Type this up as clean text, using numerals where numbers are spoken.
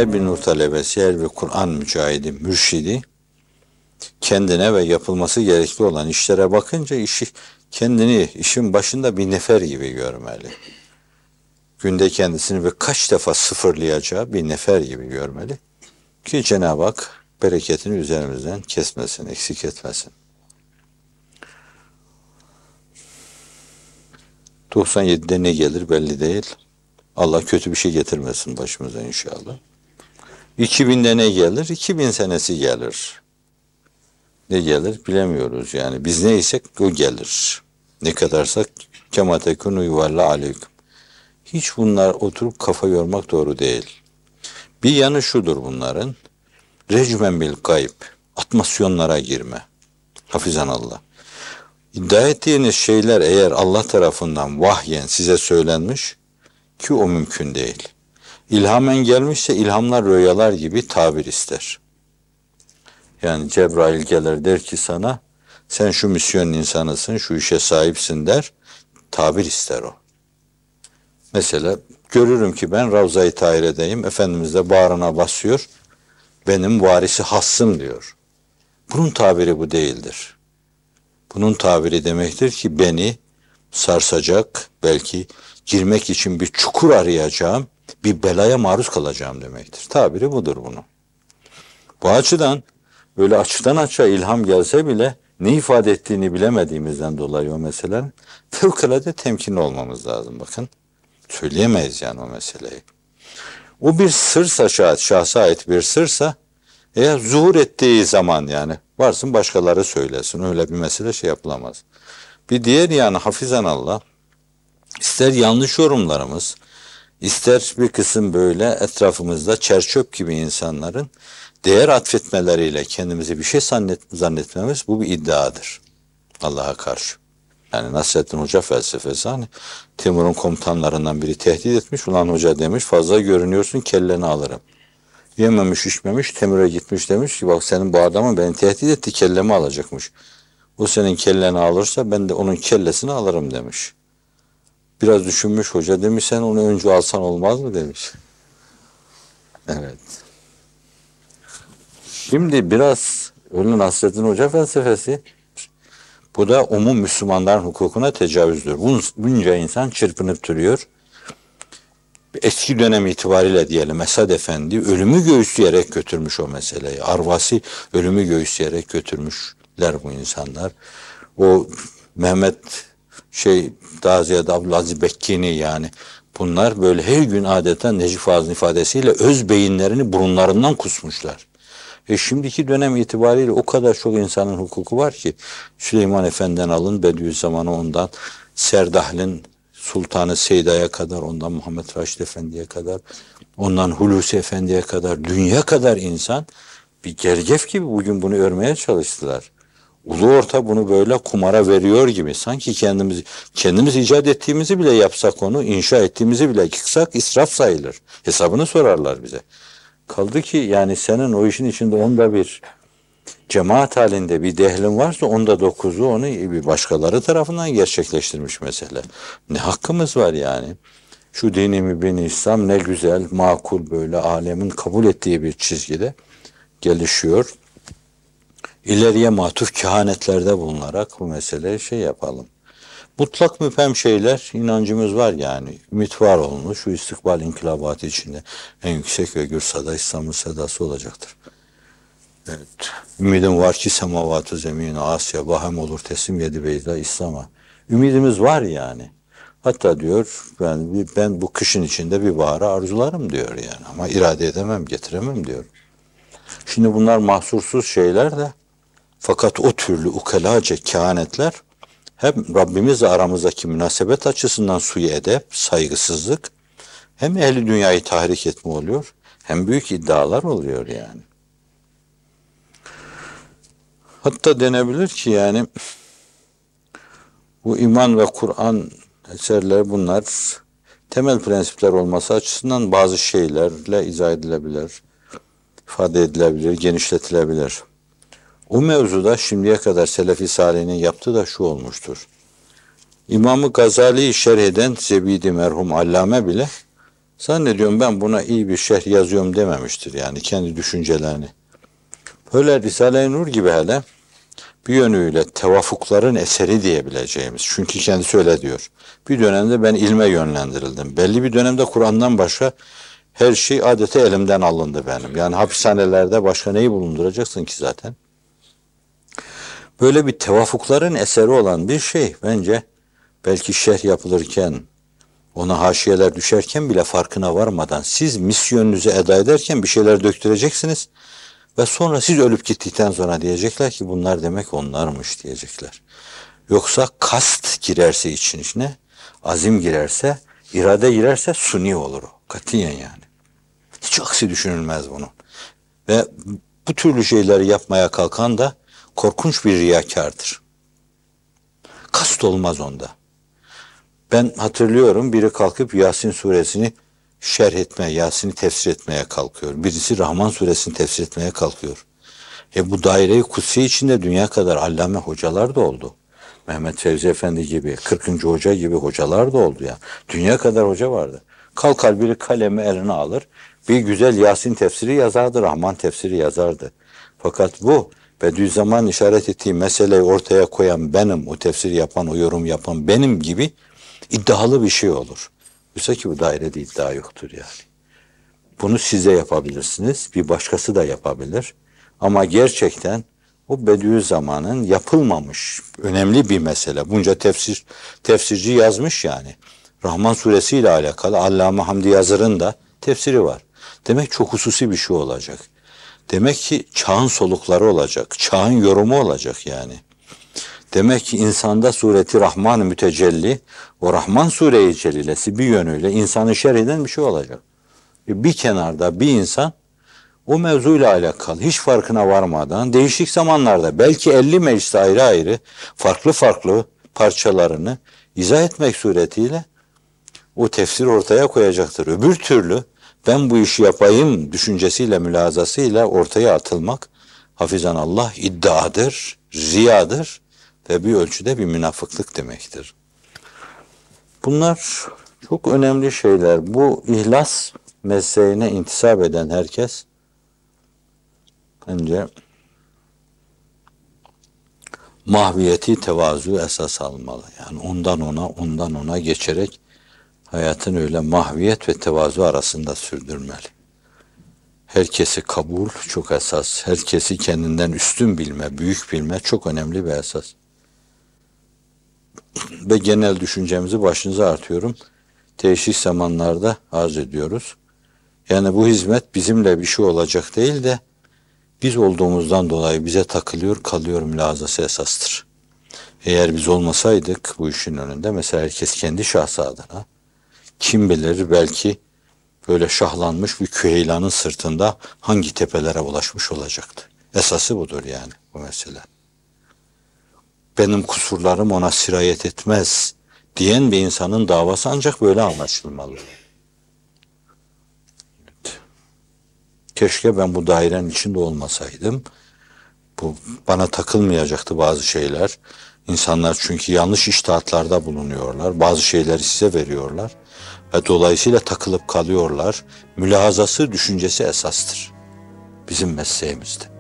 Her bir nur talebesi, her bir Kur'an mücahidi, mürşidi kendine ve yapılması gerekli olan işlere bakınca kendini işin başında bir nefer gibi görmeli. Günde kendisini birkaç defa sıfırlayacağı bir nefer gibi görmeli. Ki Cenab-ı Hak bereketini üzerimizden kesmesin, eksik etmesin. 97'de ne gelir belli değil. Allah kötü bir şey getirmesin başımıza inşallah. 2000'de ne gelir? 2000 senesi gelir. Ne gelir bilemiyoruz yani. Biz neysek o gelir. Ne kadarsak kema tekunu yuvalla aleyküm. Hiç bunlar oturup kafa yormak doğru değil. Bir yanı şudur bunların. Recmen bil gayb. Atmasyonlara girme. Hafizanallah. İddia ettiğiniz şeyler eğer Allah tarafından vahyen size söylenmiş ki o mümkün değil. İlhamen gelmişse ilhamlar rüyalar gibi tabir ister. Yani Cebrail gelir der ki sana sen şu misyonun insanısın, şu işe sahipsin der. Tabir ister o. Mesela görürüm ki ben Ravza-i Tahire'deyim. Efendimiz de bağrına basıyor. Benim varisi hassım diyor. Bunun tabiri bu değildir. Bunun tabiri demektir ki beni sarsacak, belki girmek için bir çukur arayacağım, bir belaya maruz kalacağım demektir. Tabiri budur bunun. Bu açıdan böyle açıktan açığa ilham gelse bile ne ifade ettiğini bilemediğimizden dolayı o meselenin fevkalade temkinli olmamız lazım bakın. Söyleyemeyiz yani o meseleyi. O bir sırsa şahsa ait bir sırsa eğer zuhur ettiği zaman yani varsın başkaları söylesin. Öyle bir mesele şey yapılamaz. Bir diğer yani hafizanallah ister yanlış yorumlarımız ister bir kısım böyle etrafımızda çerçöp gibi insanların değer atfetmeleriyle kendimizi bir şey zannetmemiz bu bir iddiadır. Allah'a karşı. Yani Nasrettin Hoca felsefesi hani Timur'un komutanlarından biri tehdit etmiş. Ulan hoca demiş fazla görünüyorsun kelleni alırım. Yememiş içmemiş Timur'a gitmiş demiş ki bak senin bu adamın beni tehdit etti kellemi alacakmış. O senin kelleni alırsa ben de onun kellesini alırım demiş. Biraz düşünmüş hoca demiş sen onu önce alsan olmaz mı demiş. Evet. Şimdi biraz öyle Nasrettin Hoca felsefesi bu da umum Müslümanların hukukuna tecavüzdür. Bunca insan çırpınıp duruyor. Eski dönem itibariyle diyelim Esad Efendi ölümü göğüsleyerek götürmüş o meseleyi. Arvasi ölümü göğüsleyerek götürmüşler bu insanlar. O Mehmet daha ziyade Abdülaziz Bekkini yani bunlar böyle her gün adeta Necip Fazıl'ın ifadesiyle öz beyinlerini burunlarından kusmuşlar. Şimdiki dönem itibariyle o kadar çok insanın hukuku var ki Süleyman Efendi'den alın Bediüzzaman'ı ondan Serdahl'in Sultanı Seyda'ya kadar ondan Muhammed Raşid Efendi'ye kadar ondan Hulusi Efendi'ye kadar dünya kadar insan bir gergef gibi bugün bunu örmeye çalıştılar. Ulu orta bunu böyle kumara veriyor gibi sanki kendimiz icat ettiğimizi bile yapsak onu inşa ettiğimizi bile yıksak israf sayılır. Hesabını sorarlar bize. Kaldı ki yani senin o işin içinde onda bir cemaat halinde bir dehlin varsa onda 9'u onu bir başkaları tarafından gerçekleştirmiş mesele. Ne hakkımız var yani? Şu dini mübin İslam ne güzel, makul böyle alemin kabul ettiği bir çizgide gelişiyor. İleriye matuf kehanetlerde bulunarak bu meseleyi yapalım. Mutlak müphem şeyler inancımız var yani. Ümit var olmuş şu istikbal inkılabatı içinde en yüksek ve gür sada İslam'ın sedası olacaktır. Evet. Ümidim var ki semavatı zemine Asya bahem olur teslim yedi beyza İslam'a. Ümidimiz var yani. Hatta diyor ben bu kışın içinde bir baharı arzularım diyor yani. Ama irade edemem, getiremem diyor. Şimdi bunlar mahsursuz şeyler de fakat o türlü ukalaca kehanetler hem Rabbimizle aramızdaki münasebet açısından suyu edep, saygısızlık hem ehli dünyayı tahrik etme oluyor hem büyük iddialar oluyor yani. Hatta denebilir ki yani bu iman ve Kur'an eserleri bunlar temel prensipler olması açısından bazı şeylerle izah edilebilir, ifade edilebilir, genişletilebilir. O mevzuda şimdiye kadar Selefi Salih'in yaptığı da şu olmuştur. İmam-ı Gazali'yi şerh eden Zebidi merhum Allame bile Zannediyorum ben buna iyi bir şerh yazıyorum dememiştir yani kendi düşüncelerini. Böyle Risale-i Nur gibi hele bir yönüyle tevafukların eseri diyebileceğimiz. Çünkü kendisi öyle diyor. Bir dönemde ben ilme yönlendirildim. Belli bir dönemde Kur'an'dan başka her şey adeta elimden alındı benim. Yani hapishanelerde başka neyi bulunduracaksın ki zaten? Böyle bir tevafukların eseri olan bir şey bence belki şerh yapılırken, ona haşiyeler düşerken bile farkına varmadan siz misyonunuzu eda ederken bir şeyler döktüreceksiniz ve sonra siz ölüp gittikten sonra diyecekler ki bunlar demek onlarmış diyecekler. Yoksa kast girerse için içine, azim girerse, irade girerse suni olur o. Katiyen yani. Hiç aksi düşünülmez bunun. Ve bu türlü şeyleri yapmaya kalkan da korkunç bir riyakardır. Kast olmaz onda. Ben hatırlıyorum biri kalkıp Yasin suresini şerh etmeye, Yasin'i tefsir etmeye kalkıyor. Birisi Rahman suresini tefsir etmeye kalkıyor. Bu daire-i kutsi içinde dünya kadar allame hocalar da oldu. Mehmet Fevzi Efendi gibi, 40. hoca gibi hocalar da oldu ya. Dünya kadar hoca vardı. Kalkar biri kalemi eline alır, bir güzel Yasin tefsiri yazardı, Rahman tefsiri yazardı. Fakat bu Bediüzzaman işaret ettiği meseleyi ortaya koyan benim, o tefsiri yapan, o yorum yapan benim gibi iddialı bir şey olur. Oysa ki bu dairede iddia yoktur yani. Bunu siz de yapabilirsiniz, bir başkası da yapabilir. Ama gerçekten o Bediüzzaman'ın yapılmamış önemli bir mesele. Bunca tefsirci yazmış yani. Rahman suresi ile alakalı Allame Hamdi Yazır'ın da tefsiri var. Demek çok hususi bir şey olacak. Demek ki çağın solukları olacak, çağın yorumu olacak yani. Demek ki insanda sureti Rahman-ı Mütecelli, o Rahman Sure-i Celilesi bir yönüyle insanı şerh eden bir şey olacak. Bir kenarda bir insan o mevzuyla alakalı hiç farkına varmadan değişik zamanlarda belki 50 mecliste ayrı ayrı farklı parçalarını izah etmek suretiyle o tefsir ortaya koyacaktır. Öbür türlü ben bu işi yapayım düşüncesiyle mülazasıyla ortaya atılmak hafizanallah iddiadır, riyadır ve bir ölçüde bir münafıklık demektir. Bunlar çok önemli şeyler. Bu ihlas mesleğine intisap eden herkes bence mahviyeti, tevazu esas almalı. Yani ondan ona geçerek hayatın öyle mahviyet ve tevazu arasında sürdürmeli. Herkesi kabul çok esas. Herkesi kendinden üstün bilme, büyük bilme çok önemli bir esas. Ve genel düşüncemizi başınıza artıyorum. Değişik zamanlarda arz ediyoruz. Yani bu hizmet bizimle bir şey olacak değil de biz olduğumuzdan dolayı bize takılıyor, kalıyor mülazası esastır. Eğer biz olmasaydık bu işin önünde mesela herkes kendi şahsı adına kim bilir belki böyle şahlanmış bir küheylanın sırtında hangi tepelere ulaşmış olacaktı. Esası budur yani bu mesele. Benim kusurlarım ona sirayet etmez diyen bir insanın davası ancak böyle anlaşılmalı. Evet. Keşke ben bu dairenin içinde olmasaydım. Bu bana takılmayacaktı bazı şeyler. İnsanlar çünkü yanlış içtihatlarda bulunuyorlar. Bazı şeyleri size veriyorlar. Ve dolayısıyla takılıp kalıyorlar. Mülahazası, düşüncesi esastır. Bizim mesleğimizde.